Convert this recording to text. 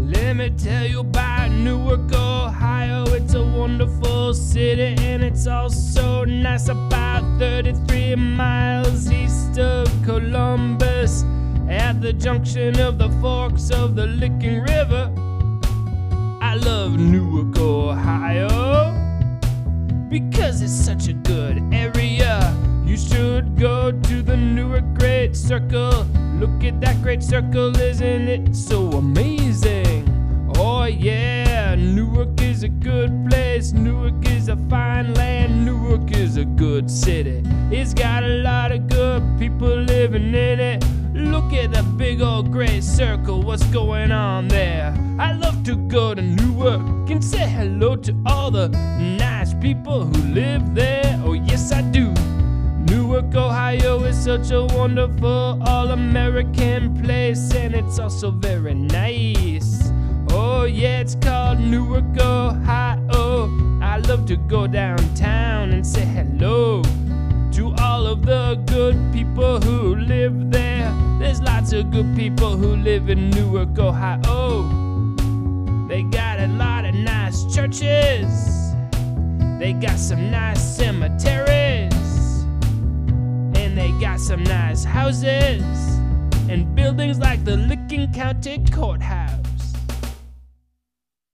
Let me tell you about Newark, Ohio. It's a wonderful city and it's also nice. About 33 miles east of Columbus, at the junction of the forks of the Licking River. I love Newark, Ohio, because it's such a good area. You should go to the Newark Great Circle. Look at that great circle, isn't it so amazing? Oh yeah, Newark is a good place. Newark is a fine land. Newark is a good city. It's got a lot of good people living in it. Look at the big old great circle, what's going on there? I love to go to Newark and say hello to all the nice people who live there. Oh yes I do. Newark, Ohio is such a wonderful all-American place, and it's also very nice. Oh yeah, it's called Newark, Ohio. I love to go downtown and say hello to all of the good people who live there. There's lots of good people who live in Newark, Ohio. They got a lot of nice churches. They got some nice cemeteries. And they got some nice houses and buildings like the Licking County Courthouse.